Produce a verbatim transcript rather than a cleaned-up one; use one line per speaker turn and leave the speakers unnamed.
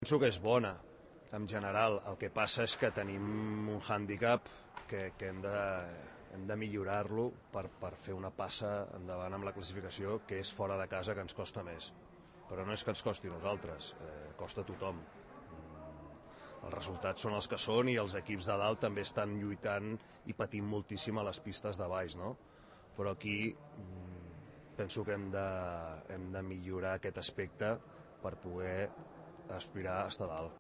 penso que és bona, en general. El que passa és que tenim un hàndicap que, que hem de, hem de millorar-lo per, per fer una passa endavant amb la classificació, que és fora de casa, que ens costa més. Però no és que ens costi a nosaltres, eh, costa a tothom. Els resultats són els que són i els equips de dalt també estan lluitant i patint moltíssim a les pistes de baix, no? Però aquí penso que hem de, hem de millorar aquest aspecte per poder aspirar a estar dalt.